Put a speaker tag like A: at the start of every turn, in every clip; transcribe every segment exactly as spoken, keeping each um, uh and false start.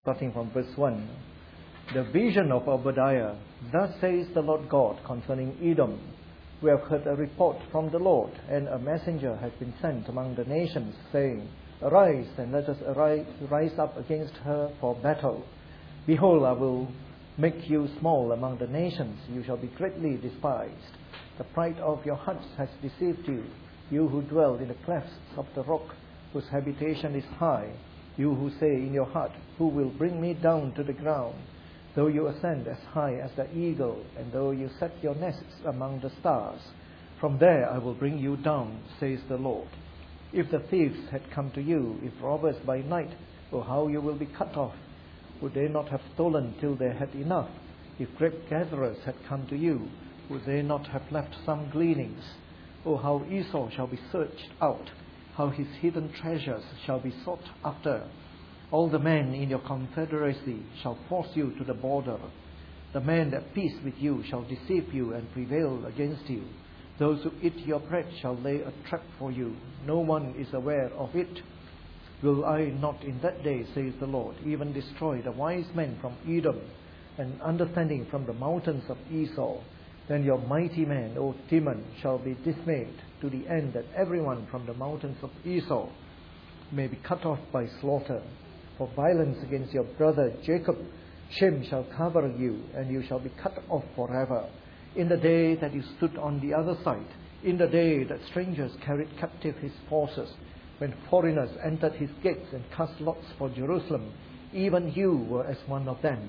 A: Starting from verse one. The vision of Obadiah. Thus says the Lord God concerning Edom. We have heard a report from the Lord, and a messenger has been sent among the nations, saying, Arise, and let us arise, rise up against her for battle. Behold, I will make you small among the nations. You shall be greatly despised. The pride of your hearts has deceived you, you who dwell in the clefts of the rock, whose habitation is high. You who say in your heart, Who will bring me down to the ground? Though you ascend as high as the eagle, and though you set your nests among the stars, from there I will bring you down, says the Lord. If the thieves had come to you, if robbers by night, oh, how you will be cut off. Would they not have stolen till they had enough? If grape gatherers had come to you, would they not have left some gleanings? Oh, how Esau shall be searched out, how his hidden treasures shall be sought after. All the men in your confederacy shall force you to the border. The men at peace with you shall deceive you and prevail against you. Those who eat your bread shall lay a trap for you. No one is aware of it. Will I not in that day, says the Lord, even destroy the wise men from Edom, and understanding from the mountains of Esau? Then your mighty men, O Timon, shall be dismayed, to the end that everyone from the mountains of Esau may be cut off by slaughter. For violence against your brother Jacob, shame shall cover you, and you shall be cut off forever. In the day that you stood on the other side, in the day that strangers carried captive his forces, when foreigners entered his gates and cast lots for Jerusalem, even you were as one of them.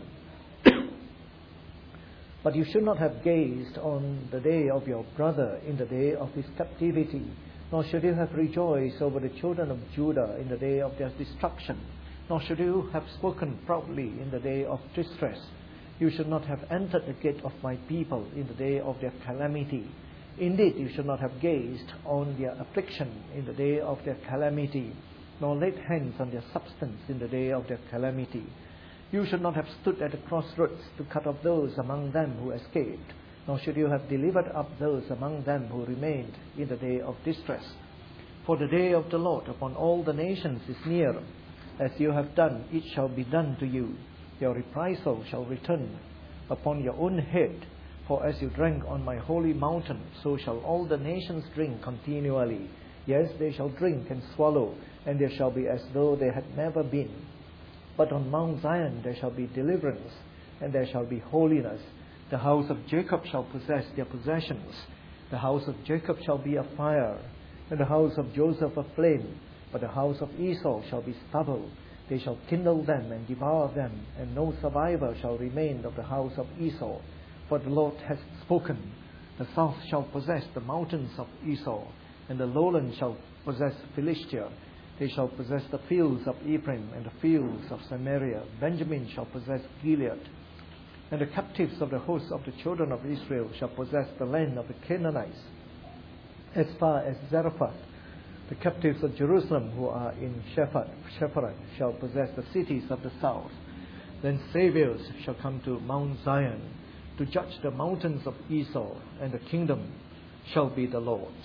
A: But you should not have gazed on the day of your brother in the day of his captivity, nor should you have rejoiced over the children of Judah in the day of their destruction, nor should you have spoken proudly in the day of distress. You should not have entered the gate of my people in the day of their calamity. Indeed, you should not have gazed on their affliction in the day of their calamity, nor laid hands on their substance in the day of their calamity. You should not have stood at the crossroads to cut off those among them who escaped, nor should you have delivered up those among them who remained in the day of distress. For the day of the Lord upon all the nations is near. As you have done, it shall be done to you. Your reprisal shall return upon your own head. For as you drank on my holy mountain, so shall all the nations drink continually. Yes, they shall drink and swallow, and they shall be as though they had never been. But on Mount Zion there shall be deliverance, and there shall be holiness. The house of Jacob shall possess their possessions. The house of Jacob shall be a fire, and the house of Joseph a flame. But the house of Esau shall be stubble. They shall kindle them and devour them, and no survivor shall remain of the house of Esau. For the Lord has spoken. The south shall possess the mountains of Esau, and the lowland shall possess Philistia. They shall possess the fields of Ephraim and the fields of Samaria. Benjamin shall possess Gilead. And the captives of the hosts of the children of Israel shall possess the land of the Canaanites, as far as Zarephath. The captives of Jerusalem who are in Shepharad shall possess the cities of the south. Then saviors shall come to Mount Zion to judge the mountains of Esau, and the kingdom shall be the Lord's.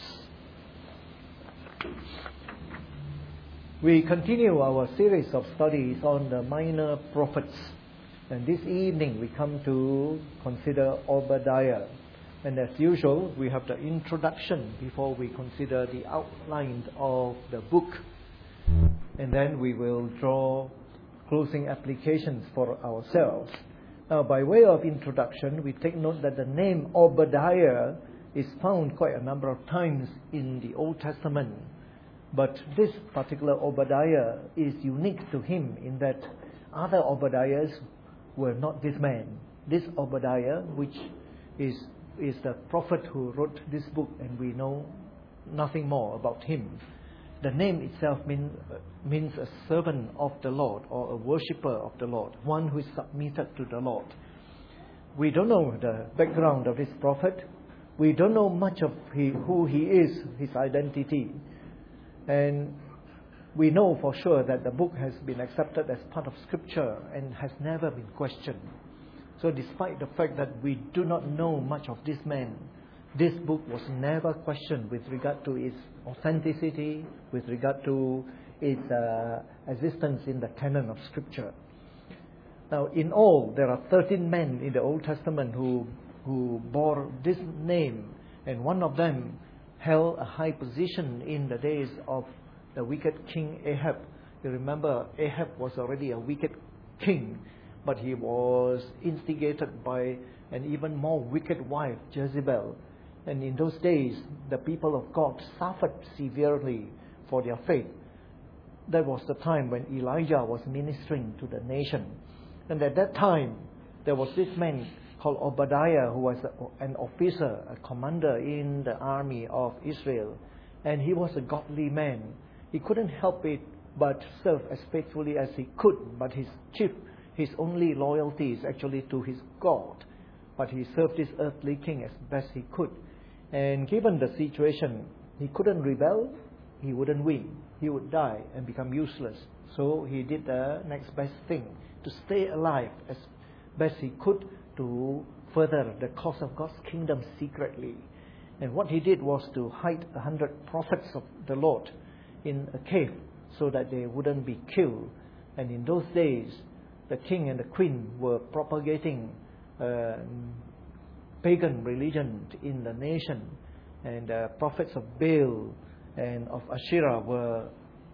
A: We continue our series of studies on the minor prophets. And this evening we come to consider Obadiah. And as usual, we have the introduction before we consider the outline of the book. And then we will draw closing applications for ourselves. Now, by way of introduction, we take note that the name Obadiah is found quite a number of times in the Old Testament. But this particular Obadiah is unique to him in that other Obadiahs were not this man. This Obadiah, which is is the prophet who wrote this book, and we know nothing more about him. The name itself mean, means a servant of the Lord, or a worshipper of the Lord, one who is submitted to the Lord. We don't know the background of this prophet. We don't know much of he, who he is, his identity. And we know for sure that the book has been accepted as part of Scripture and has never been questioned. So despite the fact that we do not know much of this man, this book was never questioned with regard to its authenticity, with regard to its uh, existence in the canon of Scripture. Now, in all, there are thirteen men in the Old Testament who, who bore this name, and one of them held a high position in the days of the wicked King Ahab. You remember, Ahab was already a wicked king, but he was instigated by an even more wicked wife, Jezebel. And in those days, the people of God suffered severely for their faith. That was the time when Elijah was ministering to the nation. And at that time, there was this man called Obadiah, who was a, an officer, a commander in the army of Israel. And he was a godly man. He couldn't help it but serve as faithfully as he could. But his chief, his only loyalty is actually to his God. But he served this earthly king as best he could. And given the situation, he couldn't rebel, he wouldn't win. He would die and become useless. So he did the next best thing, to stay alive as best he could to further the cause of God's kingdom secretly. And what he did was to hide a hundred prophets of the Lord in a cave so that they wouldn't be killed. And in those days, the king and the queen were propagating uh, pagan religion in the nation. And the prophets of Baal and of Asherah were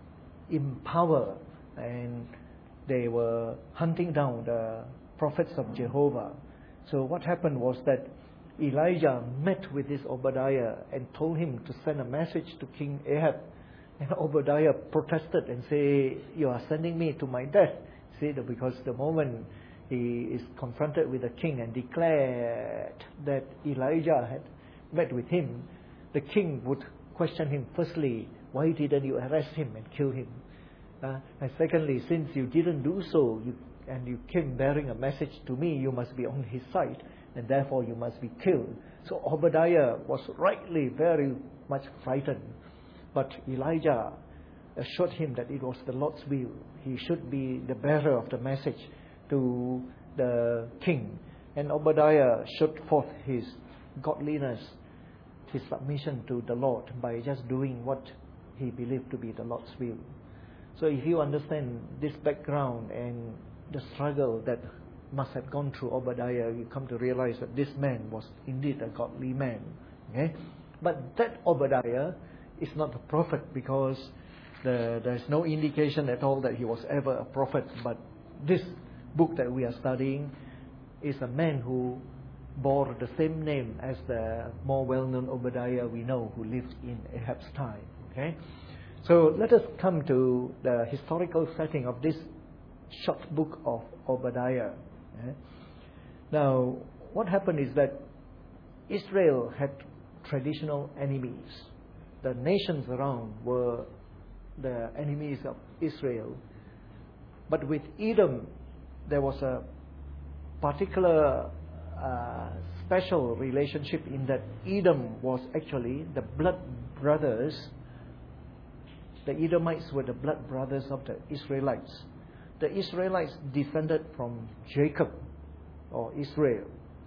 A: in power, and they were hunting down the prophets of Jehovah. So what happened was that Elijah met with this Obadiah and told him to send a message to King Ahab. And Obadiah protested and said, "You are sending me to my death." See, because the moment he is confronted with the king and declared that Elijah had met with him, the king would question him, firstly, why didn't you arrest him and kill him? Uh, and secondly, since you didn't do so, you, and you came bearing a message to me, you must be on his side, and therefore you must be killed. So Obadiah was rightly very much frightened. But Elijah assured him that it was the Lord's will. He should be the bearer of the message to the king. And Obadiah showed forth his godliness, his submission to the Lord by just doing what he believed to be the Lord's will. So if you understand this background and the struggle that must have gone through Obadiah, you come to realize that this man was indeed a godly man. Okay? But that Obadiah is not a prophet, because the, there is no indication at all that he was ever a prophet. But this book that we are studying is a man who bore the same name as the more well-known Obadiah we know, who lived in Ahab's time. Okay? So let us come to the historical setting of this short book of Obadiah. Okay? Now, what happened is that Israel had traditional enemies. The nations around were the enemies of Israel. But with Edom, there was a particular uh, special relationship in that Edom was actually the blood brothers. The Edomites were the blood brothers of the Israelites. The Israelites descended from Jacob or Israel.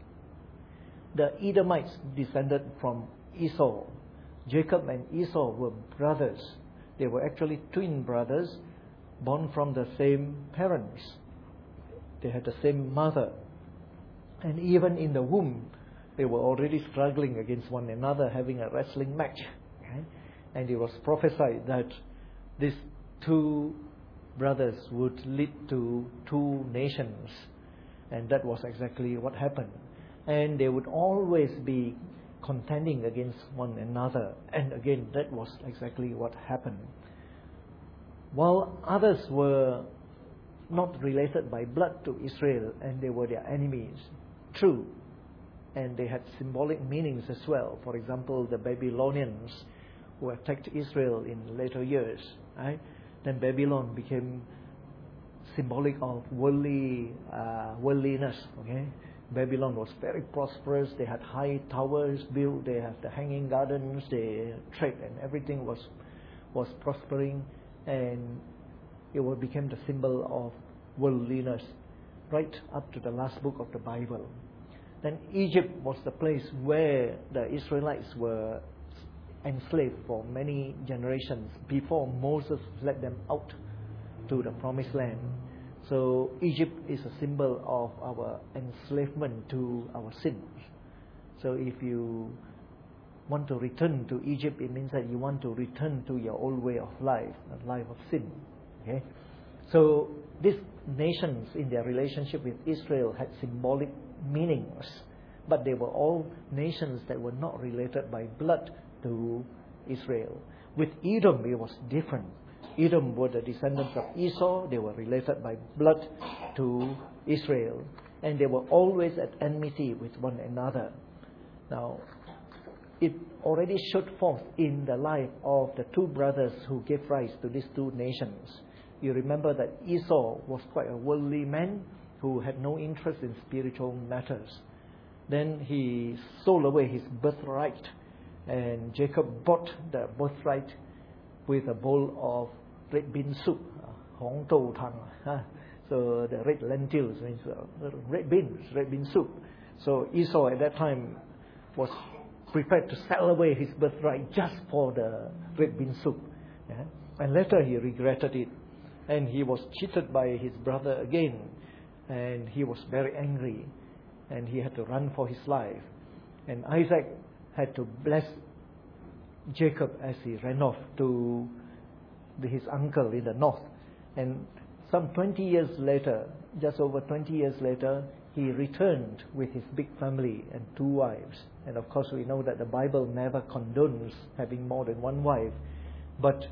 A: The Edomites descended from Esau. Jacob and Esau were brothers. They were actually twin brothers, born from the same parents. They had the same mother. And even in the womb, they were already struggling against one another, having a wrestling match. Okay? And it was prophesied that these two brothers would lead to two nations. And that was exactly what happened. And they would always be contending against one another. And again, that was exactly what happened. While others were not related by blood to Israel, and they were their enemies, true, and they had symbolic meanings as well. For example, the Babylonians who attacked Israel in later years, right? Then Babylon became symbolic of worldly uh, worldliness. Okay, Babylon was very prosperous. They had high towers built. They had the hanging gardens. They trade, and everything was was prospering, and it became the symbol of worldliness, right up to the last book of the Bible. Then Egypt was the place where the Israelites were enslaved for many generations before Moses led them out to the promised land. So Egypt is a symbol of our enslavement to our sins. So if you want to return to Egypt, it means that you want to return to your old way of life, a life of sin. Okay? So these nations in their relationship with Israel had symbolic meanings, but they were all nations that were not related by blood to Israel. With Edom, it was different. Edom were the descendants of Esau. They were related by blood to Israel, and they were always at enmity with one another. Now, it already showed forth in the life of the two brothers who gave rise to these two nations. You remember that Esau was quite a worldly man who had no interest in spiritual matters. Then he sold away his birthright, and Jacob bought the birthright with a bowl of red bean soup, hong tou tang. So the red lentils means uh, red beans, red bean soup. So Esau at that time was prepared to sell away his birthright just for the red bean soup. Yeah? And later he regretted it. And he was cheated by his brother again. And he was very angry. And he had to run for his life. And Isaac had to bless Jacob as he ran off to his uncle in the north. And some twenty years later, just over twenty years later, he returned with his big family and two wives. And of course we know that the Bible never condones having more than one wife. But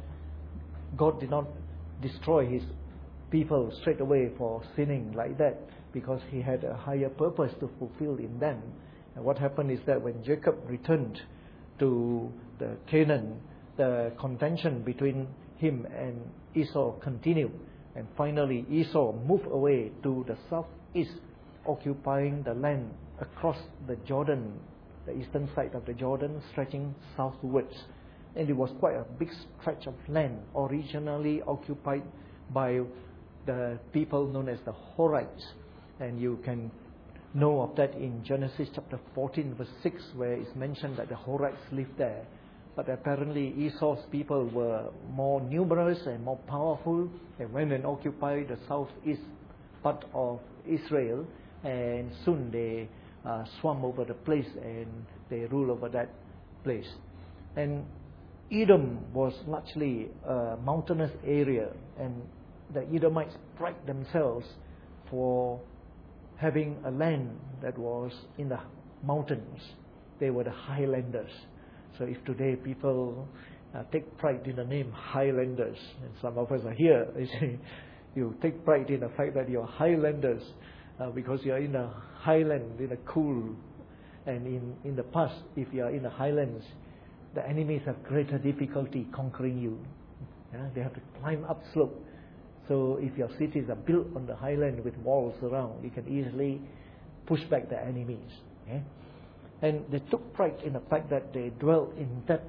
A: God did not destroy his people straight away for sinning like that, because he had a higher purpose to fulfill in them. And what happened is that when Jacob returned to the Canaan, the contention between him and Esau continued. And finally Esau moved away to the southeast, occupying the land across the Jordan, the eastern side of the Jordan, stretching southwards. And it was quite a big stretch of land, originally occupied by the people known as the Horites. And you can know of that in Genesis chapter fourteen verse six, where it's mentioned that the Horites lived there. But apparently Esau's people were more numerous and more powerful. They went and occupied the southeast part of Israel, and soon they uh, swam over the place and they rule over that place. And Edom was largely a mountainous area, and the Edomites pride themselves for having a land that was in the mountains. They were the Highlanders. So if today people uh, take pride in the name Highlanders, and some of us are here, you see, you take pride in the fact that you're Highlanders uh, because you're in the highland, in the cool. And in, in the past, if you are in the highlands, the enemies have greater difficulty conquering you. Yeah? They have to climb up slope. So if your cities are built on the highland with walls around, you can easily push back the enemies. Yeah? And they took pride in the fact that they dwelt in that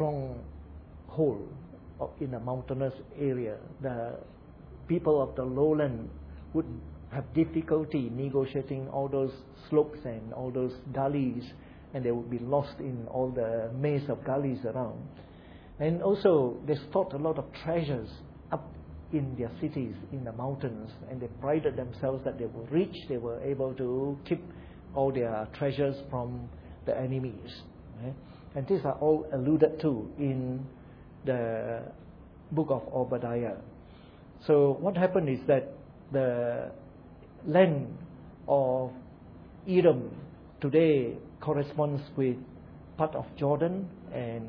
A: stronghold in a mountainous area. The people of the lowland would have difficulty negotiating all those slopes and all those gullies, and they would be lost in all the maze of gullies around. And also they stored a lot of treasures up in their cities in the mountains, and they prided themselves that they were rich. They were able to keep all their treasures from the enemies. Right? And these are all alluded to in the book of Obadiah. So what happened is that the land of Edom today corresponds with part of Jordan, and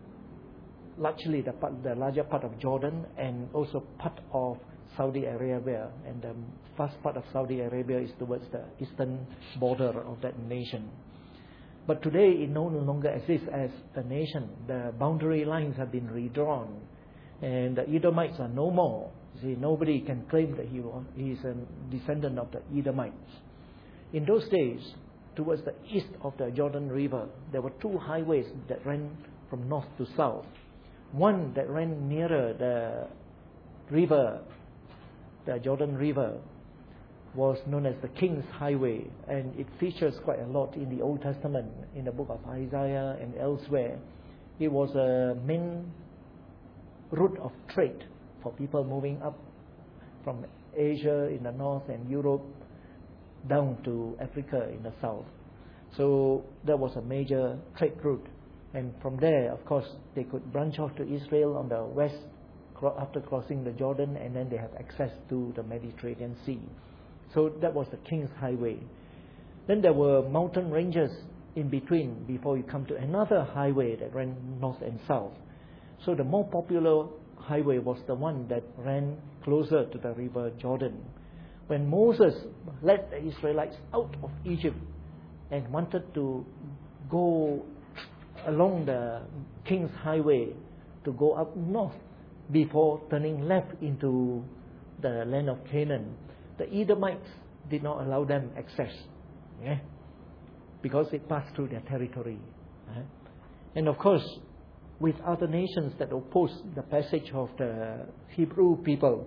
A: largely the, part, the larger part of Jordan, and also part of Saudi Arabia. And the first part of Saudi Arabia is towards the eastern border of that nation. But today it no longer exists as a nation. The boundary lines have been redrawn, and the Edomites are no more. See, nobody can claim that he, he is a descendant of the Edomites. In those days, towards the east of the Jordan River, there were two highways that ran from north to south. One that ran nearer the river, the Jordan River, was known as the King's Highway, and it features quite a lot in the Old Testament, in the book of Isaiah and elsewhere. It was a main route of trade for people moving up from Asia in the north and Europe down to Africa in the south. So that was a major trade route. And from there, of course, they could branch off to Israel on the west after crossing the Jordan, and then they have access to the Mediterranean Sea. So that was the King's Highway. Then there were mountain ranges in between before you come to another highway that ran north and south. So the more popular highway was the one that ran closer to the river Jordan. When Moses led the Israelites out of Egypt and wanted to go along the King's Highway to go up north before turning left into the land of Canaan, the Edomites did not allow them access, yeah, because it passed through their territory. Uh, and of course, with other nations that opposed the passage of the Hebrew people,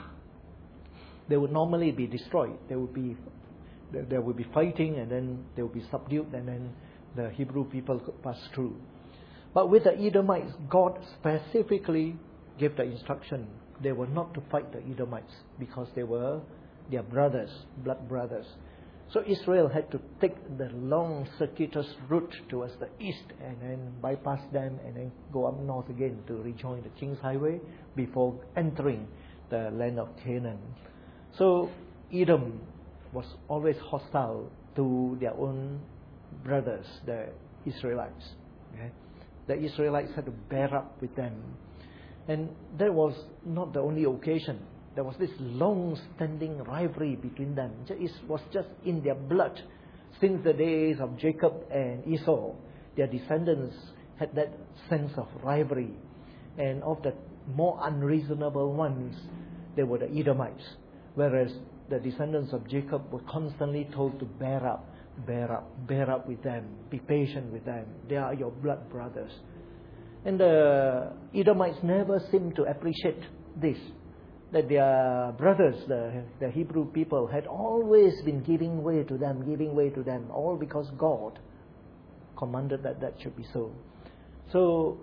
A: they would normally be destroyed. They would be, there would be fighting, and then they would be subdued, and then the Hebrew people could pass through. But with the Edomites, God specifically gave the instruction they were not to fight the Edomites because they were their brothers, blood brothers. So Israel had to take the long circuitous route towards the east and then bypass them and then go up north again to rejoin the King's Highway before entering the land of Canaan. So Edom was always hostile to their own brothers, the Israelites. Okay? The Israelites had to bear up with them. And that was not the only occasion. There was this long-standing rivalry between them. It was just in their blood. Since the days of Jacob and Esau, their descendants had that sense of rivalry. And of the more unreasonable ones, they were the Edomites. Whereas the descendants of Jacob were constantly told to bear up, bear up, bear up with them, be patient with them. They are your blood brothers. And the Edomites never seemed to appreciate this, that their brothers, the, the Hebrew people, had always been giving way to them, giving way to them, all because God commanded that that should be so. So,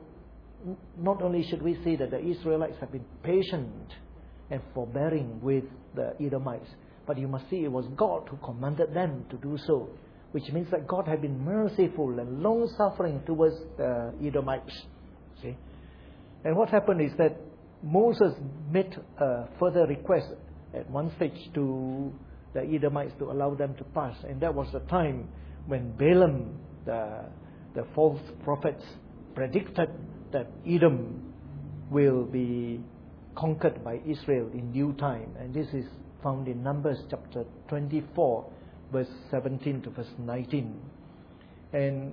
A: not only should we see that the Israelites have been patient and forbearing with the Edomites, but you must see it was God who commanded them to do so, which means that God had been merciful and long-suffering towards the Edomites. See? And what happened is that Moses made a further request at one stage to the Edomites to allow them to pass. And that was the time when Balaam, the, the false prophets, predicted that Edom will be conquered by Israel in due time. And this is found in Numbers chapter twenty-four, verse seventeen to verse nineteen. And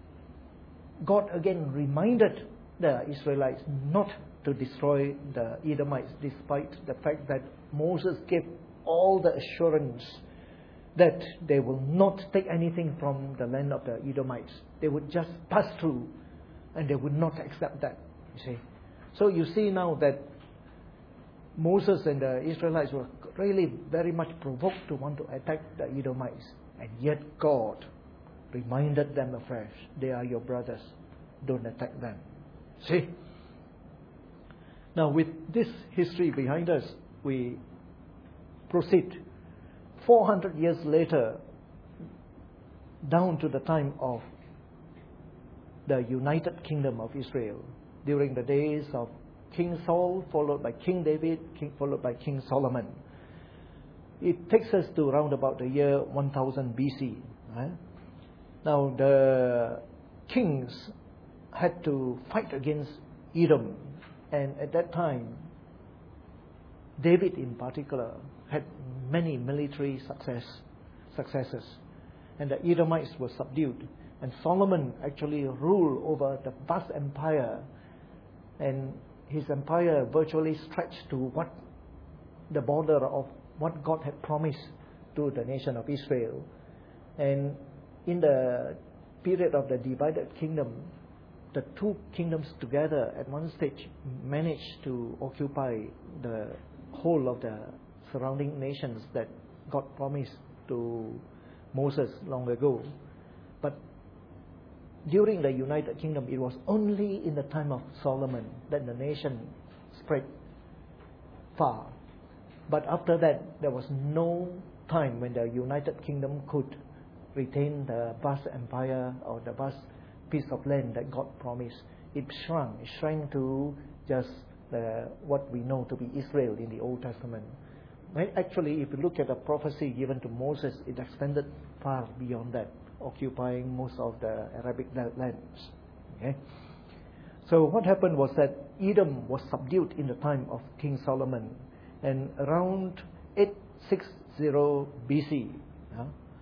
A: God again reminded the Israelites not to destroy the Edomites, despite the fact that Moses gave all the assurance that they will not take anything from the land of the Edomites. They would just pass through, and they would not accept that. You see, so you see now that Moses and the Israelites were really very much provoked to want to attack the Edomites, and yet God reminded them afresh, they are your brothers, don't attack them. See? Now, with this history behind us, we proceed four hundred years later down to the time of the United Kingdom of Israel, during the days of King Saul, followed by King David, King, followed by King Solomon. It takes us to around about the year one thousand B C. Right? Now, the kings had to fight against Edom. And at that time, David in particular had many military success, successes. And the Edomites were subdued. And Solomon actually ruled over the vast empire. And his empire virtually stretched to what the border of what God had promised to the nation of Israel. And in the period of the divided kingdom, the two kingdoms together at one stage managed to occupy the whole of the surrounding nations that God promised to Moses long ago. But during the United Kingdom, it was only in the time of Solomon that the nation spread far. But after that, there was no time when the United Kingdom could retain the vast empire or the vast piece of land that God promised. It shrunk. It shrank to just the, what we know to be Israel in the Old Testament. Right? Actually, if you look at the prophecy given to Moses, it extended far beyond that, occupying most of the Arabic lands. Okay? So what happened was that Edom was subdued in the time of King Solomon. And around eight sixty B C, uh,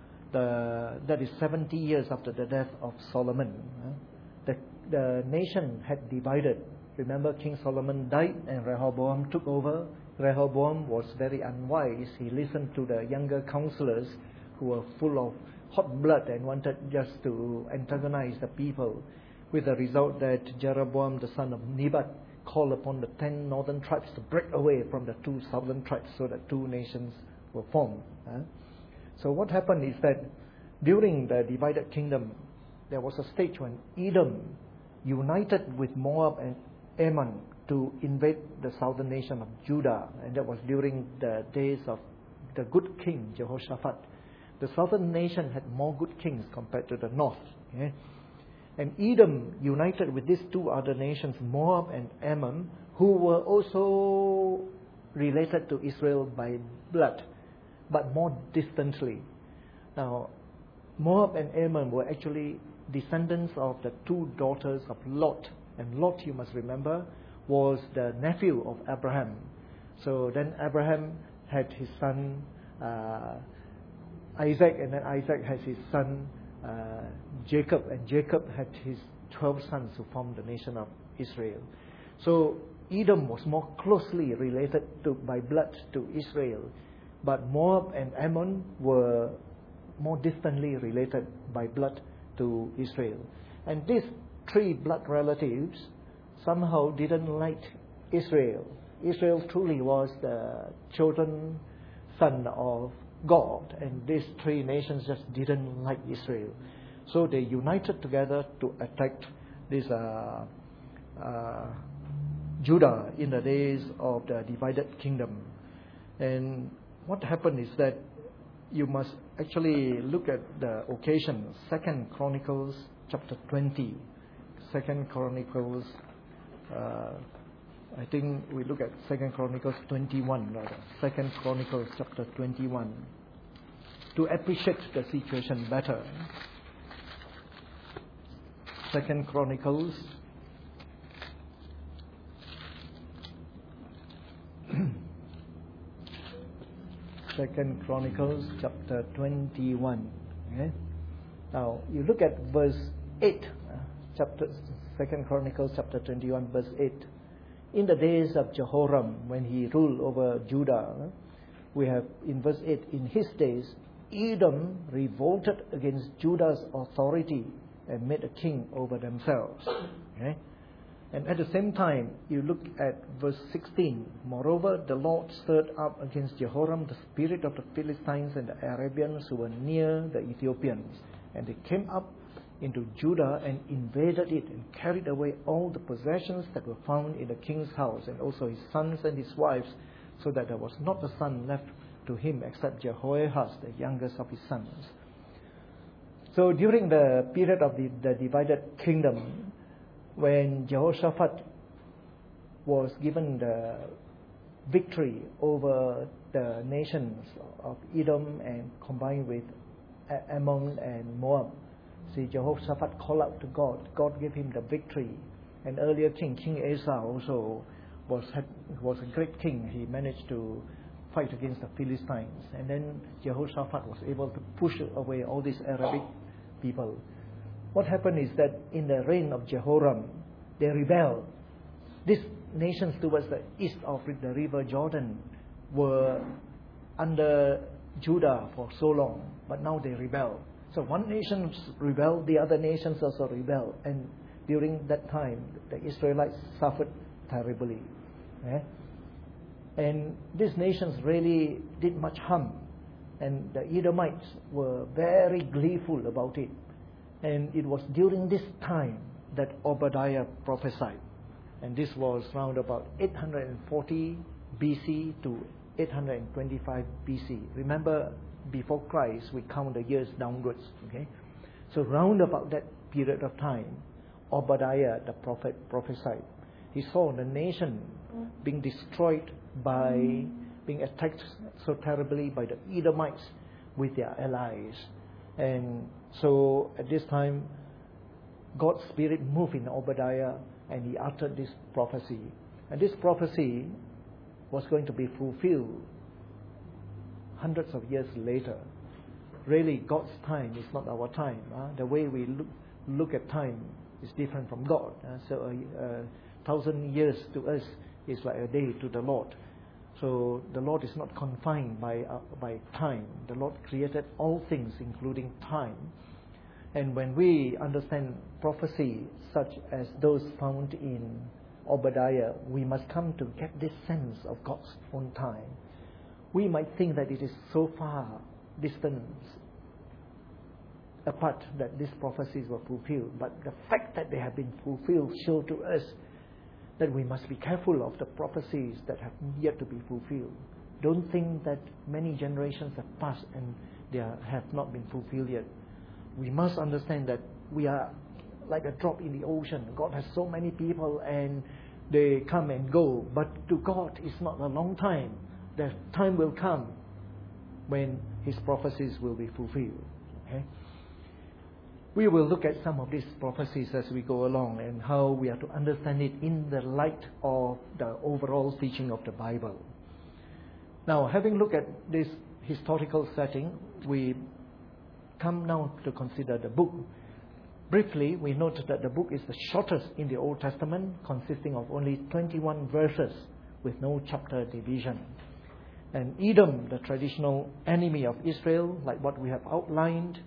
A: the, that is seventy years after the death of Solomon, uh, the, the nation had divided. Remember, King Solomon died and Rehoboam took over. Rehoboam was very unwise. He listened to the younger counselors who were full of hot blood and wanted just to antagonize the people, with the result that Jeroboam, the son of Nebat, called upon the ten northern tribes to break away from the two southern tribes so that two nations were formed. Uh. So what happened is that during the divided kingdom, there was a stage when Edom united with Moab and Ammon to invade the southern nation of Judah, and that was during the days of the good king Jehoshaphat. The southern nation had more good kings compared to the north. Okay? And Edom united with these two other nations, Moab and Ammon, who were also related to Israel by blood, but more distantly. Now, Moab and Ammon were actually descendants of the two daughters of Lot. And Lot, you must remember, was the nephew of Abraham. So then Abraham had his son uh, Isaac, and then Isaac has his son uh, Jacob, and Jacob had his twelve sons who formed the nation of Israel. So Edom was more closely related to, by blood to Israel, but Moab and Ammon were more distantly related by blood to Israel. And these three blood relatives somehow didn't like Israel. Israel truly was the chosen son of God, and these three nations just didn't like Israel. So they united together to attack this uh, uh, Judah in the days of the divided kingdom. And what happened is that you must actually look at the occasion. Second Chronicles chapter twenty. Second Chronicles, uh, I think we look at Second Chronicles twenty-one rather. Second Chronicles chapter twenty-one, to appreciate the situation better. Second Chronicles Second Chronicles chapter twenty-one. Okay? Now you look at verse eight. Uh, chapter Second Chronicles chapter twenty-one, verse eight. In the days of Jehoram, when he ruled over Judah, we have in verse eight, in his days, Edom revolted against Judah's authority and made a king over themselves. Okay? And at the same time, you look at verse sixteen. Moreover, the Lord stirred up against Jehoram the spirit of the Philistines and the Arabians who were near the Ethiopians. And they came up into Judah and invaded it and carried away all the possessions that were found in the king's house, and also his sons and his wives, so that there was not a son left to him except Jehoahaz, the youngest of his sons. So during the period of the, the divided kingdom, when Jehoshaphat was given the victory over the nations of Edom and combined with Ammon and Moab, see, Jehoshaphat called out to God. God gave him the victory. An earlier king, King Asa, also was had, was a great king. He managed to fight against the Philistines. And then Jehoshaphat was able to push away all these Arabic people. What happened is that in the reign of Jehoram, they rebelled. These nations towards the east of the river Jordan were under Judah for so long, but now they rebel. So one nation rebelled, the other nations also rebelled, and during that time, the Israelites suffered terribly. Eh? And these nations really did much harm, and the Edomites were very gleeful about it. And it was during this time that Obadiah prophesied, and this was round about eight hundred forty B C to eight hundred twenty-five B C. Remember, before Christ, we count the years downwards. Okay, so round about that period of time, Obadiah the prophet prophesied. He saw the nation being destroyed by being attacked so terribly by the Edomites with their allies. And so at this time, God's Spirit moved in Obadiah and he uttered this prophecy. And this prophecy was going to be fulfilled hundreds of years later. Really, God's time is not our time. Uh, the way we look, look at time is different from God. Uh, so a, a thousand years to us is like a day to the Lord. So the Lord is not confined by uh, by time. The Lord created all things, including time. And when we understand prophecy such as those found in Obadiah, we must come to get this sense of God's own time. We might think that it is so far distant apart that these prophecies were fulfilled, but the fact that they have been fulfilled show to us that we must be careful of the prophecies that have yet to be fulfilled. Don't think that many generations have passed and they are, have not been fulfilled yet. We must understand that we are like a drop in the ocean. God has so many people and they come and go, but to God it's not a long time. The time will come when His prophecies will be fulfilled. Okay? We will look at some of these prophecies as we go along and how we are to understand it in the light of the overall teaching of the Bible. Now, having looked at this historical setting, we come now to consider the book. Briefly, we note that the book is the shortest in the Old Testament, consisting of only twenty-one verses with no chapter division. And Edom, the traditional enemy of Israel, like what we have outlined,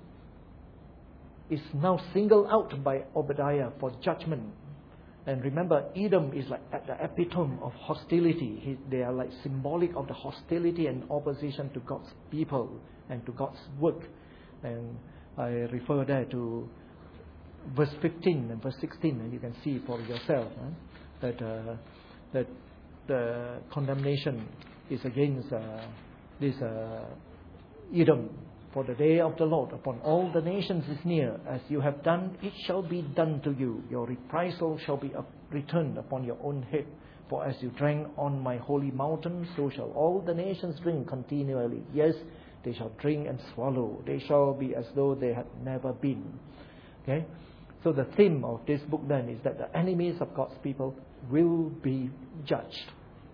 A: is now singled out by Obadiah for judgment. And remember, Edom is like at the epitome of hostility. He, they are like symbolic of the hostility and opposition to God's people and to God's work. And I refer there to verse fifteen and verse sixteen, and you can see for yourself huh, that uh, that the condemnation is against uh, this uh, Edom. For the day of the Lord upon all the nations is near. As you have done, it shall be done to you. Your reprisal shall be up, returned upon your own head. For as you drank on my holy mountain, so shall all the nations drink continually. Yes, they shall drink and swallow. They shall be as though they had never been. Okay? So the theme of this book then is that the enemies of God's people will be judged.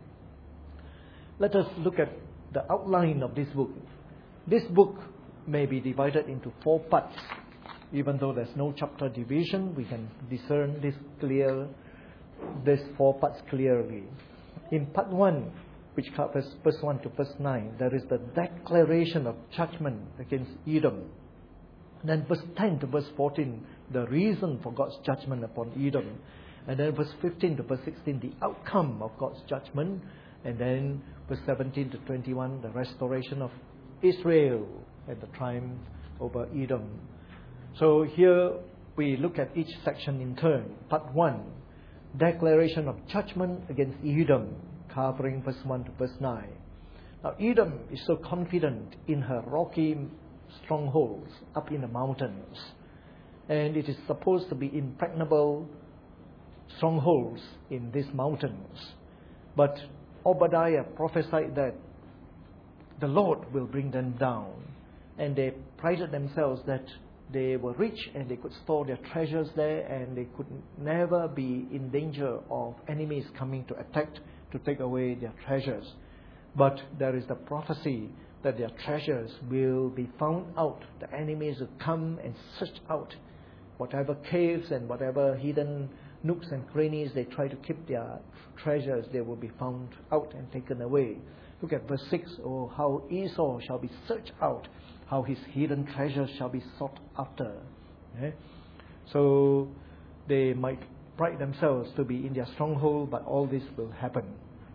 A: Let us look at the outline of this book. This book may be divided into four parts. Even though there's no chapter division, we can discern this clear, these four parts clearly. In part one, which covers verse one to verse nine, there is the declaration of judgment against Edom. And then verse ten to verse fourteen, the reason for God's judgment upon Edom. And then verse fifteen to verse sixteen, the outcome of God's judgment. And then verse seventeen to twenty-one, the restoration of Israel and the triumph over Edom. So here we look at each section in turn. Part one, declaration of judgment against Edom, covering verse one to verse nine. Now Edom is so confident in her rocky strongholds up in the mountains, and it is supposed to be impregnable strongholds in these mountains. But Obadiah prophesied that the Lord will bring them down. And they prided themselves that they were rich and they could store their treasures there and they could never be in danger of enemies coming to attack to take away their treasures. But there is the prophecy that their treasures will be found out. The enemies will come and search out whatever caves and whatever hidden nooks and crannies they try to keep their treasures, they will be found out and taken away. Look at verse six, oh, how Esau shall be searched out, how his hidden treasures shall be sought after. Okay? So they might pride themselves to be in their stronghold, but all this will happen.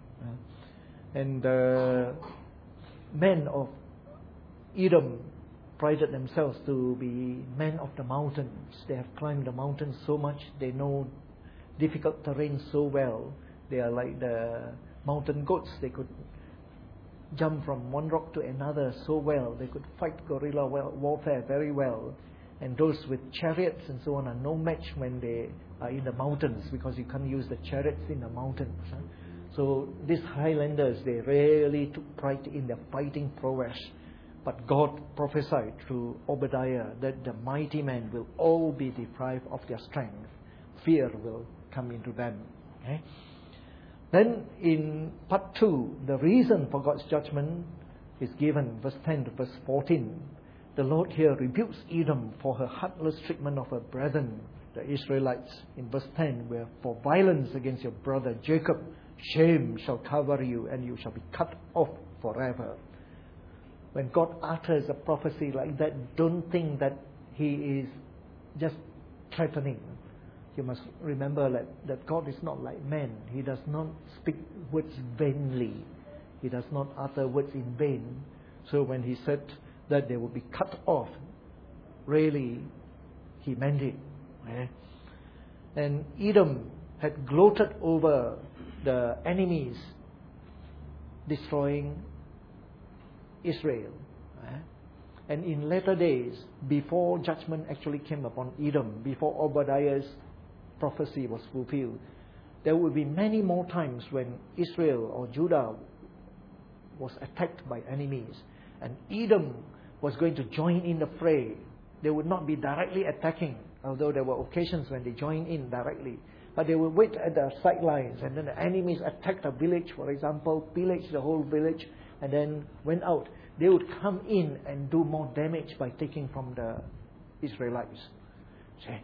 A: And the men of Edom prided themselves to be men of the mountains. They have climbed the mountains so much, they know difficult terrain so well. They are like the mountain goats. They could jump from one rock to another so well. They could fight guerrilla warfare very well. And those with chariots and so on are no match when they are in the mountains, because you can't use the chariots in the mountains. Huh? So these Highlanders, they really took pride in their fighting prowess. But God prophesied through Obadiah that the mighty men will all be deprived of their strength. Fear will come into them. Okay? Then in part two, the reason for God's judgment is given, verse ten to verse fourteen. The Lord here rebukes Edom for her heartless treatment of her brethren, the Israelites. In verse ten, where for violence against your brother Jacob, shame shall cover you, and you shall be cut off forever. When God utters a prophecy like that, don't think that He is just threatening. You must remember that, that God is not like man. He does not speak words vainly. He does not utter words in vain. So when He said that they will be cut off, really, He meant it. Eh? And Edom had gloated over the enemies destroying Israel. Eh? And in later days, before judgment actually came upon Edom, before Obadiah's prophecy was fulfilled, there will be many more times when Israel or Judah was attacked by enemies, and Edom was going to join in the fray. They would not be directly attacking, although there were occasions when they joined in directly. But they would wait at the sidelines, and then the enemies attacked a village, for example, pillaged the whole village, and then went out. They would come in and do more damage by taking from the Israelites. See?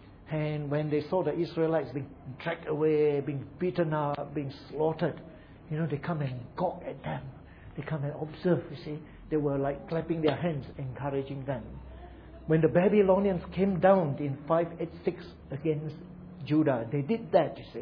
A: And when they saw the Israelites being dragged away, being beaten up, being slaughtered, you know, they come and gawk at them. They come and observe, you see. They were like clapping their hands, encouraging them. When the Babylonians came down in five eighty-six against Judah, they did that, you see.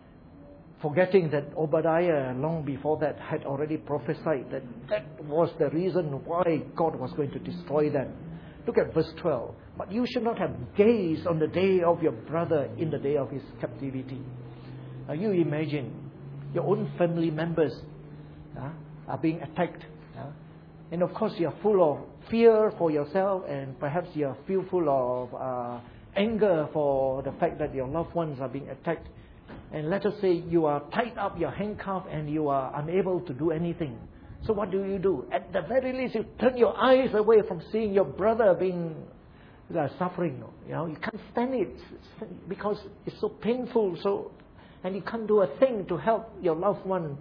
A: Forgetting that Obadiah, long before that, had already prophesied that that was the reason why God was going to destroy them. Look at verse twelve. But you should not have gazed on the day of your brother in the day of his captivity. Now you imagine your own family members uh, are being attacked. Uh, and of course you are full of fear for yourself, and perhaps you are fearful of uh, anger for the fact that your loved ones are being attacked. And let us say you are tied up, you're handcuffed, and you are unable to do anything. So what do you do? At the very least, you turn your eyes away from seeing your brother being uh, suffering. You know, you can't stand it because it's so painful. So, and you can't do a thing to help your loved one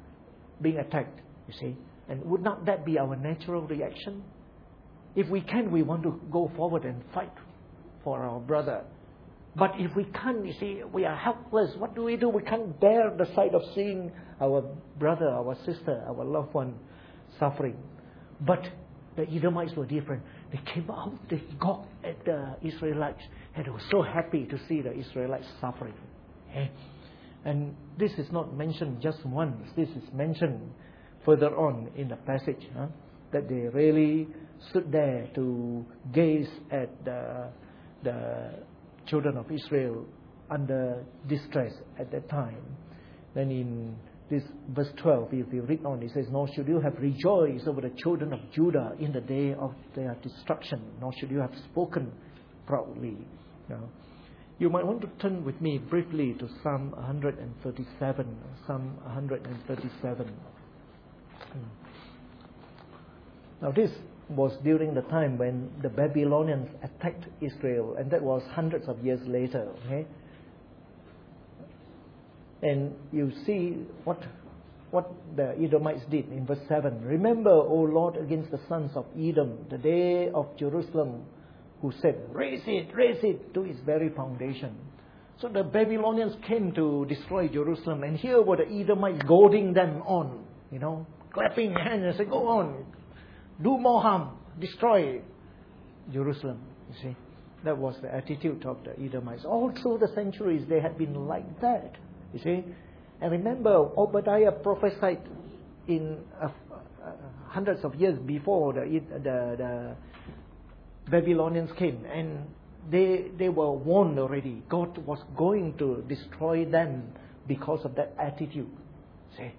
A: being attacked. You see, and would not that be our natural reaction? If we can, we want to go forward and fight for our brother. But if we can't, you see, we are helpless. What do we do? We can't bear the sight of seeing our brother, our sister, our loved one suffering. But the Edomites were different. They came out, they gawked at the Israelites, and they were so happy to see the Israelites suffering. Okay? And this is not mentioned just once. This is mentioned further on in the passage, huh? That they really stood there to gaze at the the children of Israel under distress at that time. Then in this verse twelve, if you read on, it says, nor should you have rejoiced over the children of Judah in the day of their destruction, nor should you have spoken proudly. Now, you might want to turn with me briefly to Psalm one thirty-seven. Psalm one thirty-seven. Now this was during the time when the Babylonians attacked Israel, and that was hundreds of years later. Okay, and you see what what the Edomites did in verse seven. Remember, O Lord, against the sons of Edom, the day of Jerusalem, who said, raise it, raise it to its very foundation. So the Babylonians came to destroy Jerusalem, and here were the Edomites goading them on, you know, clapping hands and saying, go on. Do more harm, destroy Jerusalem. You see, that was the attitude of the Edomites. All through the centuries, they had been like that. You see, and remember, Obadiah prophesied in uh, uh, hundreds of years before the, the the Babylonians came, and they they were warned already. God was going to destroy them because of that attitude. See,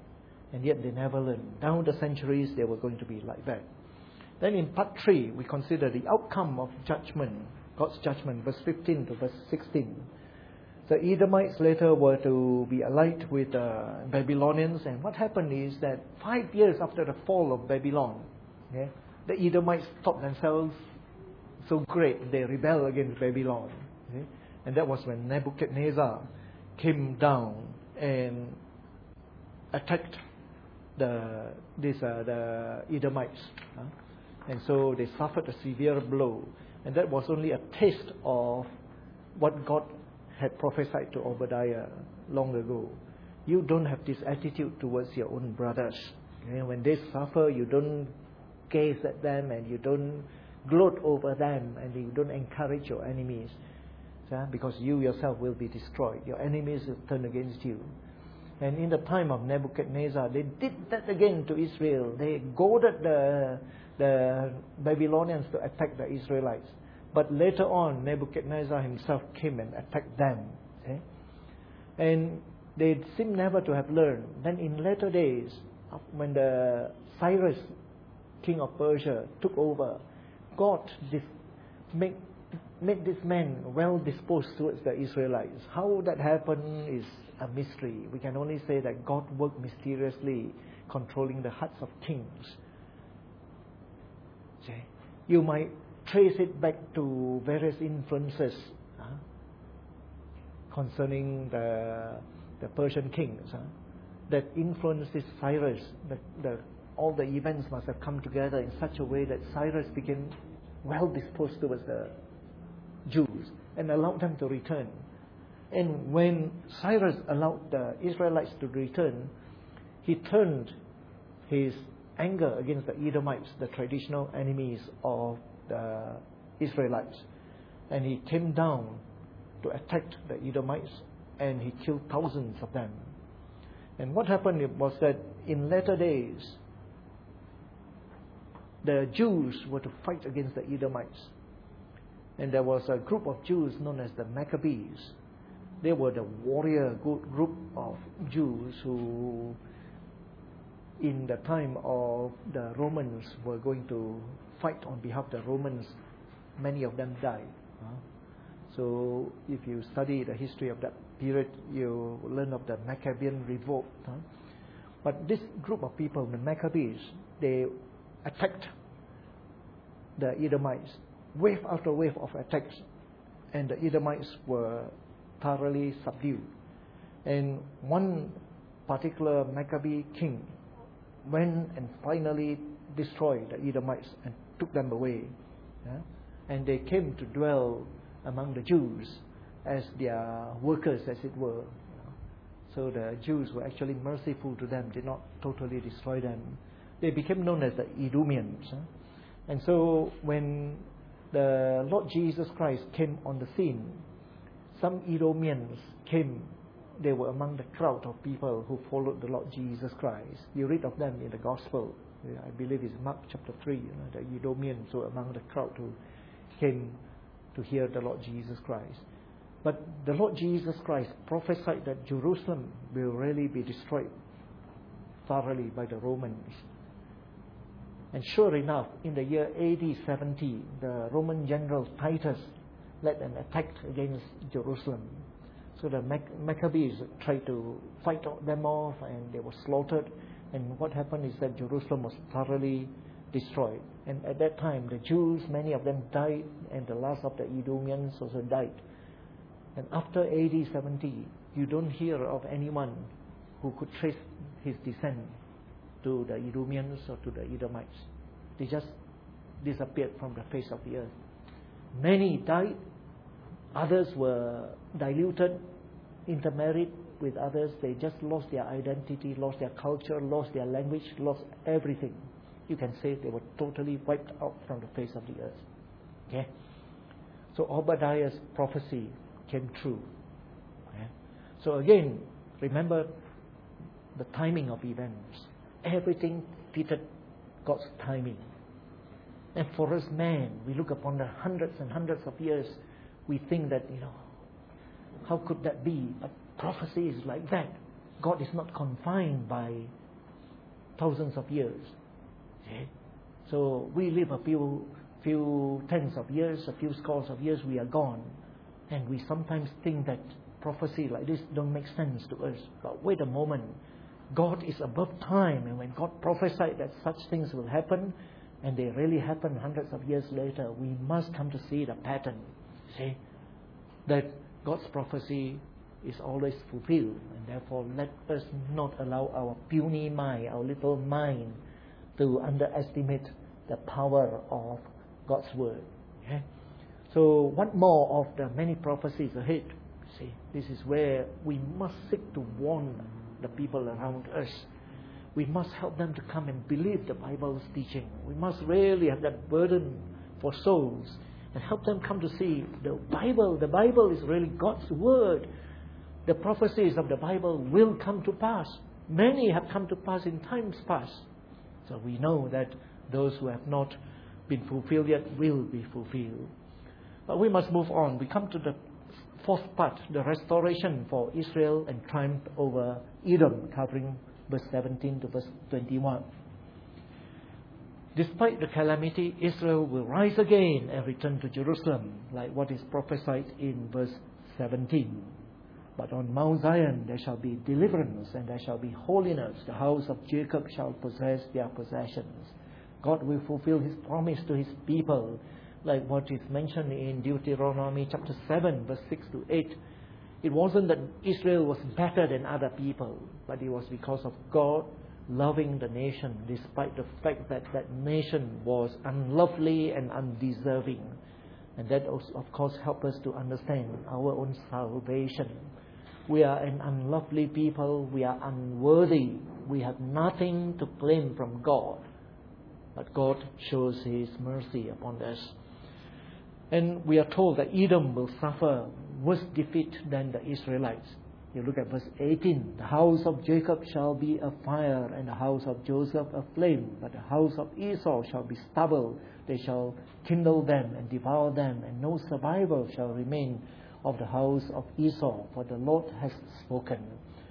A: And yet they never learned. Down the centuries, they were going to be like that. Then in part three, we consider the outcome of judgment, God's judgment, verse fifteen to verse sixteen. The Edomites later were to be allied with the Babylonians, and what happened is that five years after the fall of Babylon, okay, the Edomites thought themselves so great, they rebelled against Babylon. Okay? And that was when Nebuchadnezzar came down and attacked the this uh, the Edomites. Huh? And so they suffered a severe blow. And that was only a taste of what God had prophesied to Obadiah long ago. You don't have this attitude towards your own brothers. Okay? When they suffer, you don't gaze at them and you don't gloat over them and you don't encourage your enemies. Yeah? Because you yourself will be destroyed. Your enemies will turn against you. And in the time of Nebuchadnezzar, they did that again to Israel. They goaded the, the Babylonians to attack the Israelites. But later on, Nebuchadnezzar himself came and attacked them. Okay? And they seem never to have learned. Then in later days, when the Cyrus, king of Persia, took over, God dis- made, made this man well disposed towards the Israelites. How that happened is a mystery. We can only say that God worked mysteriously, controlling the hearts of kings. Okay? You might trace it back to various influences huh, concerning the the Persian kings huh, that influenced this Cyrus. The, the, all the events must have come together in such a way that Cyrus became well disposed towards the Jews and allowed them to return. And when Cyrus allowed the Israelites to return, he turned his anger against the Edomites, the traditional enemies of the Israelites. And he came down to attack the Edomites and he killed thousands of them. And what happened was that in later days, the Jews were to fight against the Edomites. And there was a group of Jews known as the Maccabees. They were the warrior group of Jews who, in the time of the Romans, were going to fight on behalf of the Romans. Many of them died. Huh? So if you study the history of that period, you learn of the Maccabean revolt. Huh? But this group of people, the Maccabees, they attacked the Edomites, wave after wave of attacks, and the Edomites were thoroughly subdued. And one particular Maccabee king went and finally destroyed the Edomites and took them away. Yeah? And they came to dwell among the Jews as their workers, as it were. So the Jews were actually merciful to them, did not totally destroy them. They became known as the Edomians. Huh? And so when the Lord Jesus Christ came on the scene, some Edomians came. They were among the crowd of people who followed the Lord Jesus Christ. You read of them in the Gospel. I believe it's Mark chapter three. You know, the Edomians were among the crowd who came to hear the Lord Jesus Christ. But the Lord Jesus Christ prophesied that Jerusalem will really be destroyed thoroughly by the Romans. And sure enough, in the year A D seventy, the Roman general Titus led an attack against Jerusalem. So the Mac- Maccabees tried to fight them off and they were slaughtered. And what happened is that Jerusalem was thoroughly destroyed. And at that time, the Jews, many of them died, and the last of the Edomians also died. And after A D seventy, you don't hear of anyone who could trace his descent to the Edomians or to the Edomites. They just disappeared from the face of the earth. Many died, others were diluted, intermarried with others. They just lost their identity, lost their culture, lost their language, lost everything. You can say they were totally wiped out from the face of the earth. Okay? So Obadiah's prophecy came true. Okay? So again, remember the timing of events. Everything fitted God's timing. And for us man, we look upon the hundreds and hundreds of years, we think that, you know, how could that be? But prophecy is like that. God is not confined by thousands of years. Okay? So we live a few, few tens of years, a few scores of years, we are gone. And we sometimes think that prophecy like this don't make sense to us. But wait a moment. God is above time, and when God prophesied that such things will happen, and they really happen hundreds of years later, we must come to see the pattern. See? That God's prophecy is always fulfilled, and therefore let us not allow our puny mind, our little mind, to underestimate the power of God's word. Okay? So what more of the many prophecies ahead? See, this is where we must seek to warn the people around us. We must help them to come and believe the Bible's teaching. We must really have that burden for souls and help them come to see the Bible. The Bible is really God's word. The prophecies of the Bible will come to pass. Many have come to pass in times past. So we know that those who have not been fulfilled yet will be fulfilled. But we must move on. We come to the fourth part, the restoration for Israel and triumph over Edom, covering verse seventeen to verse twenty-one. Despite the calamity, Israel will rise again and return to Jerusalem, like what is prophesied in verse seventeen. But on Mount Zion there shall be deliverance, and there shall be holiness. The house of Jacob shall possess their possessions. God will fulfill His promise to His people, like what is mentioned in Deuteronomy chapter seven, verse six to eight. It wasn't that Israel was better than other people, but it was because of God loving the nation, despite the fact that that nation was unlovely and undeserving. And that also, of course, helps us to understand our own salvation. We are an unlovely people. We are unworthy. We have nothing to claim from God. But God shows His mercy upon us. And we are told that Edom will suffer worse defeat than the Israelites. You look at verse eighteen. The house of Jacob shall be a fire, and the house of Joseph a flame. But the house of Esau shall be stubble. They shall kindle them and devour them, and no survivor shall remain of the house of Esau, for the Lord has spoken.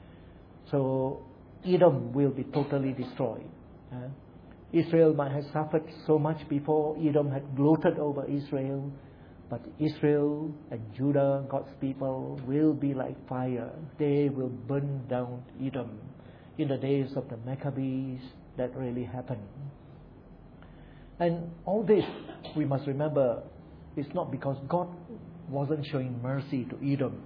A: So Edom will be totally destroyed. Uh, Israel might have suffered so much before. Edom had gloated over Israel. But Israel and Judah, God's people, will be like fire. They will burn down Edom. In the days of the Maccabees, that really happened. And all this, we must remember, is not because God wasn't showing mercy to Edom.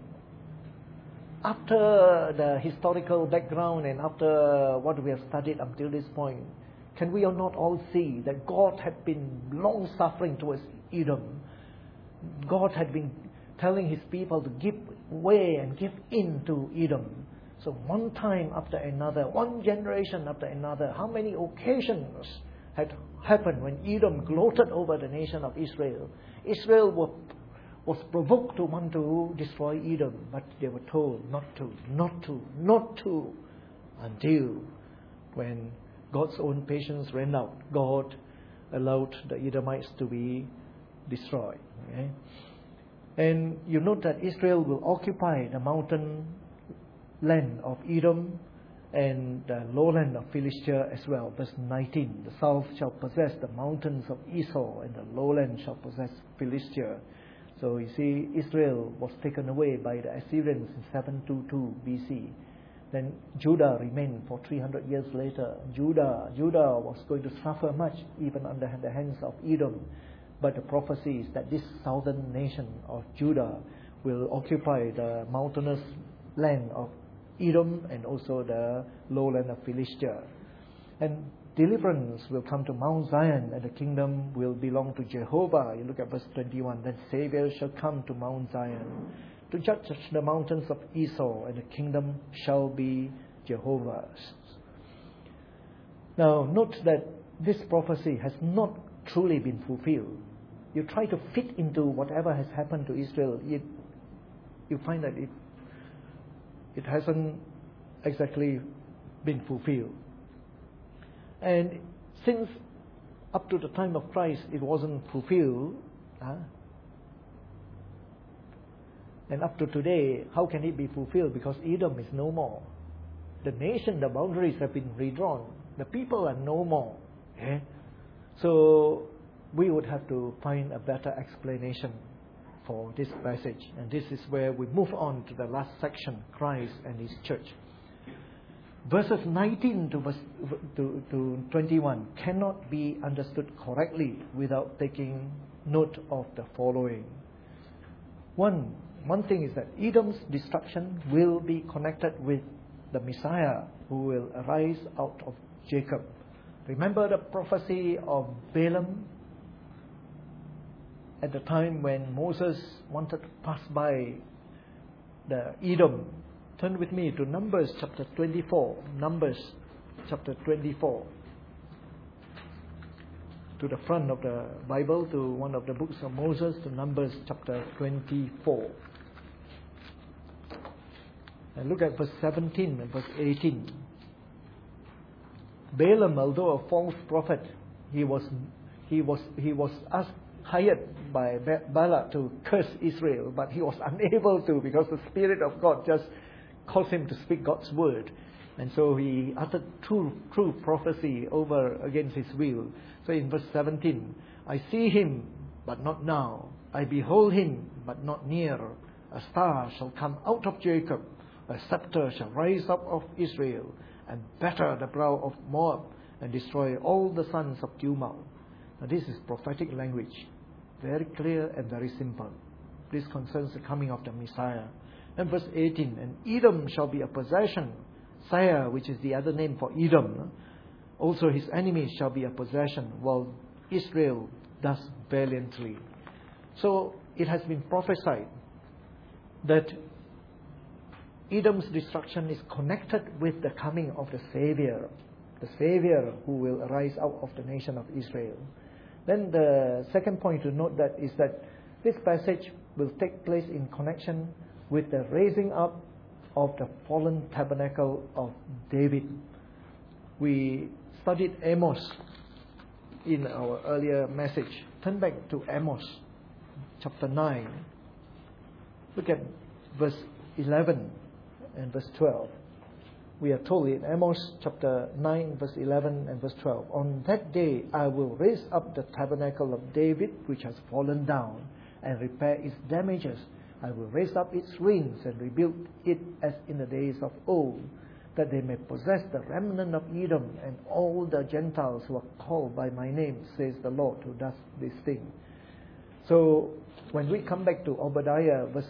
A: After the historical background and after what we have studied up till this point, can we not all see that God had been long-suffering towards Edom? God had been telling His people to give way and give in to Edom. So one time after another, one generation after another, how many occasions had happened when Edom gloated over the nation of Israel? Israel was, was provoked to want to destroy Edom, but they were told not to, not to, not to, until when God's own patience ran out, God allowed the Edomites to be destroyed. Okay? And you note that Israel will occupy the mountain land of Edom and the lowland of Philistia as well. Verse nineteen, the south shall possess the mountains of Esau, and the lowland shall possess Philistia. So you see, Israel was taken away by the Assyrians in seven twenty-two B C. Then Judah remained for three hundred years later. Judah, Judah was going to suffer much, even under the hands of Edom. But the prophecy is that this southern nation of Judah will occupy the mountainous land of Edom and also the lowland of Philistia. And deliverance will come to Mount Zion, and the kingdom will belong to Jehovah. You look at verse twenty-one. Then Savior shall come to Mount Zion to judge the mountains of Esau, and the kingdom shall be Jehovah's. Now, note that this prophecy has not truly been fulfilled. You try to fit into whatever has happened to Israel, you, you find that it, it hasn't exactly been fulfilled. And since up to the time of Christ it wasn't fulfilled, huh? And up to today, how can it be fulfilled? Because Edom is no more. The nation, the boundaries have been redrawn. The people are no more. Okay? So we would have to find a better explanation for this passage. And this is where we move on to the last section, Christ and His church. Verses nineteen to, verse, to, to twenty-one cannot be understood correctly without taking note of the following. One, one thing is that Edom's destruction will be connected with the Messiah who will arise out of Jacob. Remember the prophecy of Balaam at the time when Moses wanted to pass by the Edom. Turn with me to Numbers chapter twenty-four. Numbers chapter twenty-four. To the front of the Bible, to one of the books of Moses, to Numbers chapter twenty-four. And look at verse seventeen and verse eighteen. Balaam, although a false prophet, he was he was he was asked, hired by Balak to curse Israel, but he was unable to because the Spirit of God just caused him to speak God's word. And so he uttered true, true prophecy over against his will. So in verse seventeen, I see him, but not now. I behold him, but not near. A star shall come out of Jacob. A scepter shall rise up of Israel, and batter the brow of Moab, and destroy all the sons of Tumal. Now this is prophetic language. Very clear and very simple. This concerns the coming of the Messiah. And verse eighteen, and Edom shall be a possession. Seir, which is the other name for Edom, also his enemies shall be a possession, while Israel does valiantly. So it has been prophesied that Edom's destruction is connected with the coming of the Savior, the Savior who will arise out of the nation of Israel. Then the second point to note that is that this passage will take place in connection with the raising up of the fallen tabernacle of David. We studied Amos in our earlier message. Turn back to Amos chapter nine. Look at verse eleven and verse twelve. We are told in Amos chapter nine, verse eleven and verse twelve, on that day I will raise up the tabernacle of David which has fallen down, and repair its damages. I will raise up its ruins and rebuild it as in the days of old, that they may possess the remnant of Edom and all the Gentiles who are called by my name, says the Lord who does this thing. So when we come back to Obadiah verse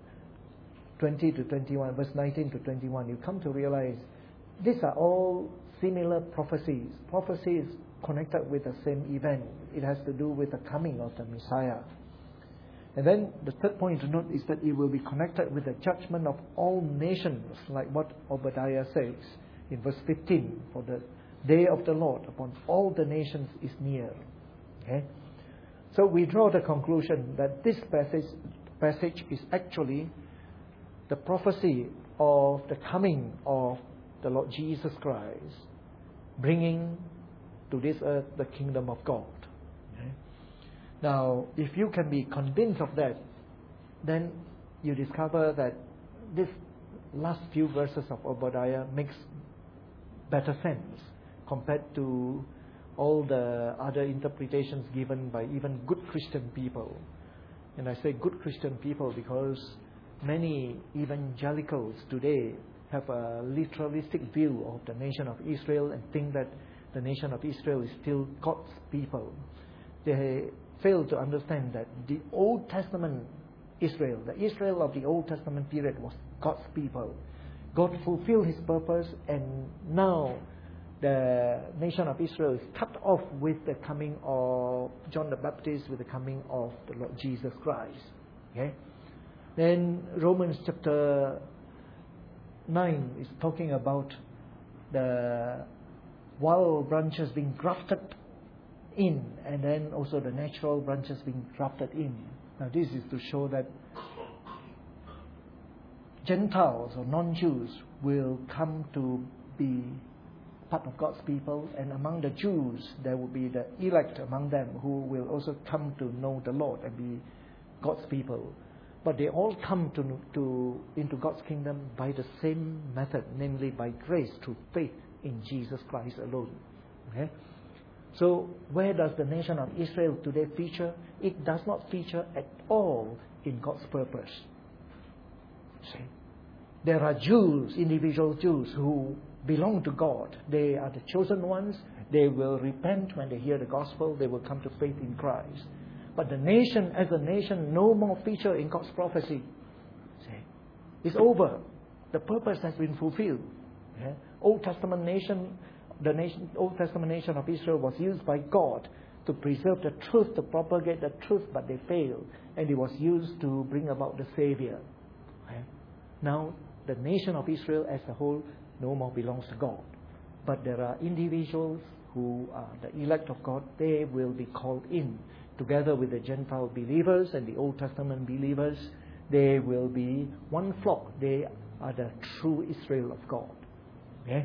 A: twenty to twenty-one, verse nineteen to twenty-one, you come to realize these are all similar prophecies. Prophecies connected with the same event. It has to do with the coming of the Messiah. And then the third point to note is that it will be connected with the judgment of all nations, like what Obadiah says in verse fifteen, for the day of the Lord upon all the nations is near. Okay? So we draw the conclusion that this passage, passage is actually the prophecy of the coming of the Lord Jesus Christ, bringing to this earth the kingdom of God. Okay? Now, if you can be convinced of that, then you discover that this last few verses of Obadiah makes better sense compared to all the other interpretations given by even good Christian people. And I say good Christian people because many evangelicals today have a literalistic view of the nation of Israel and think that the nation of Israel is still God's people. They fail to understand that the Old Testament Israel, the Israel of the Old Testament period, was God's people. God fulfilled His purpose, and now the nation of Israel is cut off with the coming of John the Baptist, with the coming of the Lord Jesus Christ. Okay? Then Romans chapter nine is talking about the wild branches being grafted in, and then also the natural branches being grafted in. Now this is to show that Gentiles or non-Jews will come to be part of God's people, and among the Jews there will be the elect among them who will also come to know the Lord and be God's people. But they all come to, to into God's kingdom by the same method, namely by grace through faith in Jesus Christ alone. Okay? So where does the nation of Israel today feature? It does not feature at all in God's purpose. See? There are Jews, individual Jews, who belong to God. They are the chosen ones. They will repent when they hear the gospel. They will come to faith in Christ. But the nation, as a nation, no more feature in God's prophecy. See? It's over. The purpose has been fulfilled. Yeah? Old Testament nation, the nation, Old Testament nation of Israel was used by God to preserve the truth, to propagate the truth, but they failed. And it was used to bring about the Savior. Yeah? Now, the nation of Israel as a whole no more belongs to God. But there are individuals who are the elect of God. They will be called in together with the Gentile believers and the Old Testament believers. They will be one flock. They are the true Israel of God. Okay?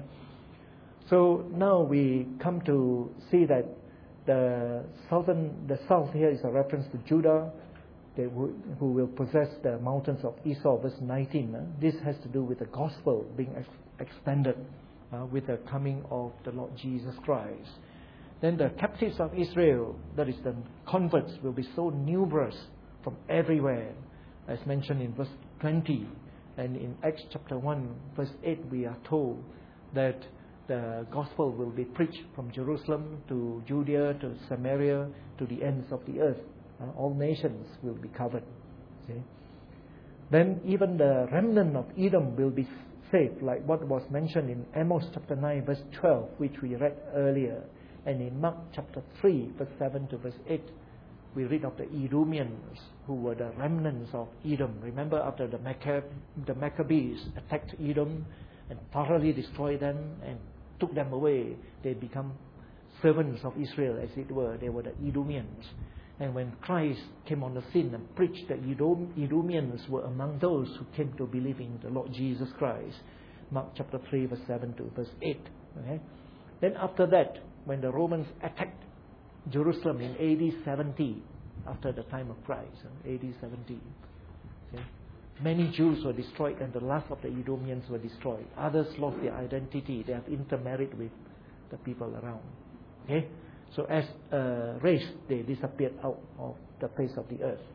A: So now we come to see that the southern, the south here is a reference to Judah, they w- who will possess the mountains of Esau, verse nineteen. Uh, this has to do with the gospel being ex- expanded uh, with the coming of the Lord Jesus Christ. Then the captives of Israel, that is the converts, will be so numerous from everywhere, as mentioned in verse twenty. And in Acts chapter one, verse eight, we are told that the gospel will be preached from Jerusalem to Judea to Samaria to the ends of the earth. Uh, all nations will be covered. See? Then even the remnant of Edom will be saved, like what was mentioned in Amos chapter nine, verse twelve, which we read earlier. And in Mark chapter three, verse seven to verse eight, we read of the Edomians, who were the remnants of Edom. Remember, after the, Macca- the Maccabees attacked Edom and thoroughly destroyed them and took them away, they become servants of Israel, as it were. They were the Edomians. And when Christ came on the scene and preached, the Edom, Edomians were among those who came to believe in the Lord Jesus Christ. Mark chapter three, verse seven to verse eight. Okay? Then after that, when the Romans attacked Jerusalem in A D seventy, after the time of Christ, A D seventy, okay? Many Jews were destroyed, and the last of the Edomians were destroyed. Others lost their identity. They have intermarried with the people around. Okay? So as a race, they disappeared out of the face of the earth.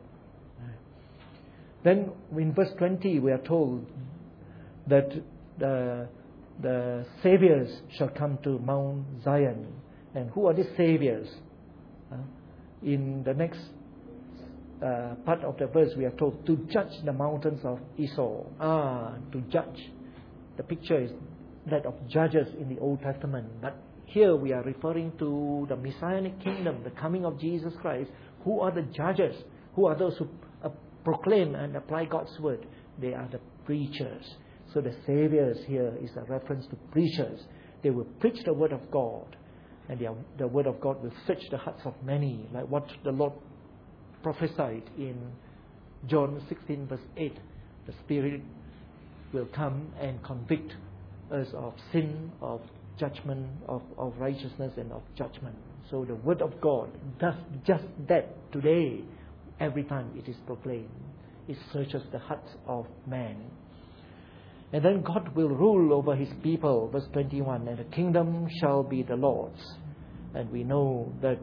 A: Then in verse twenty, we are told that the, the saviors shall come to Mount Zion. And who are these saviors? Uh, in the next uh, part of the verse, we are told to judge the mountains of Esau. Ah, to judge. The picture is that of judges in the Old Testament. But here we are referring to the Messianic kingdom, the coming of Jesus Christ. Who are the judges? Who are those who uh, proclaim and apply God's word? They are the preachers. So the saviors here is a reference to preachers. They will preach the word of God. And the, the word of God will search the hearts of many, like what the Lord prophesied in John sixteen, verse eight. The Spirit will come and convict us of sin, of judgment, of, of righteousness, and of judgment. So the word of God does just that today, every time it is proclaimed. It searches the hearts of man. And then God will rule over his people, verse twenty-one, and the kingdom shall be the Lord's. And we know that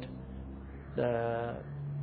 A: the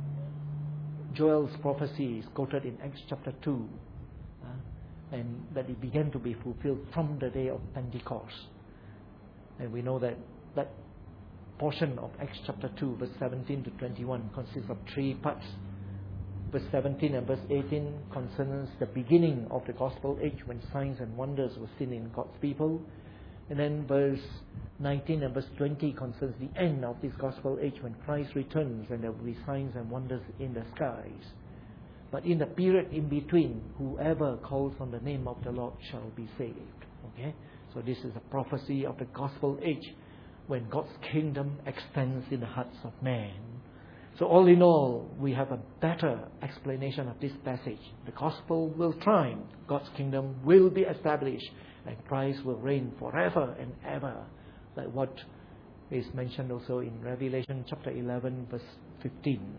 A: Joel's prophecy is quoted in Acts chapter two, uh, and that it began to be fulfilled from the day of Pentecost. And we know that that portion of Acts chapter two, verse seventeen to twenty-one, consists of three parts. Verse seventeen and verse eighteen concerns the beginning of the gospel age, when signs and wonders were seen in God's people. And then verse nineteen and verse twenty concerns the end of this gospel age, when Christ returns and there will be signs and wonders in the skies. But in the period in between, whoever calls on the name of the Lord shall be saved. Okay? So this is a prophecy of the gospel age, when God's kingdom extends in the hearts of man. So all in all, we have a better explanation of this passage. The gospel will triumph, God's kingdom will be established, and Christ will reign forever and ever, like what is mentioned also in Revelation chapter eleven, verse fifteen.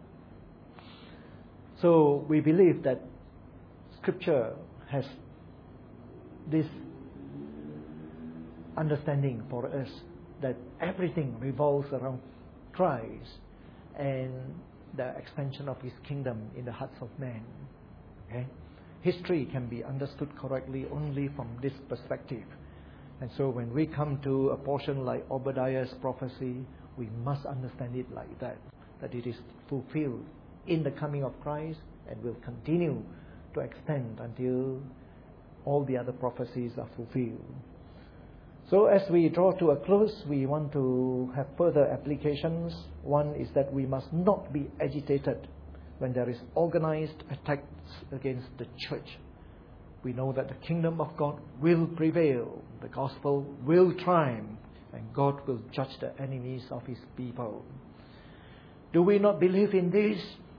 A: So we believe that Scripture has this understanding for us that everything revolves around Christ and the expansion of His kingdom in the hearts of men. Okay? History can be understood correctly only from this perspective. And so when we come to a portion like Obadiah's prophecy, we must understand it like that, that it is fulfilled in the coming of Christ and will continue to extend until all the other prophecies are fulfilled. So as we draw to a close, we want to have further applications. One is that we must not be agitated when there is organized attacks against the church. We know that the kingdom of God will prevail, the gospel will triumph, and God will judge the enemies of His people. Do we not believe in this?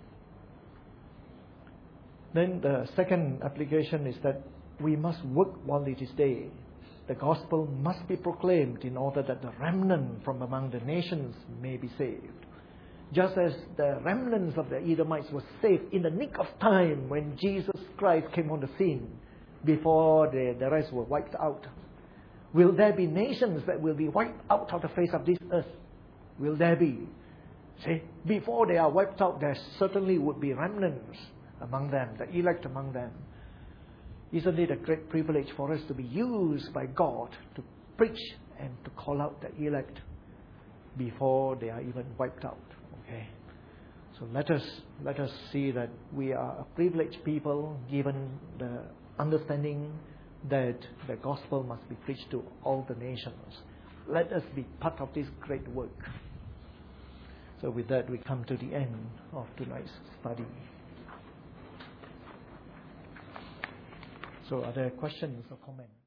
A: Then the second application is that we must work while it is day. The gospel must be proclaimed in order that the remnant from among the nations may be saved. Just as the remnants of the Edomites were saved in the nick of time when Jesus Christ came on the scene, before the, the rest were wiped out. Will there be nations that will be wiped out of the face of this earth? Will there be? See, before they are wiped out, there certainly would be remnants among them, the elect among them. Isn't it a great privilege for us to be used by God to preach and to call out the elect before they are even wiped out? Okay. So let us let us see that we are a privileged people, given the understanding that the gospel must be preached to all the nations. Let us be part of this great work. So with that, we come to the end of tonight's study. So are there questions or comments?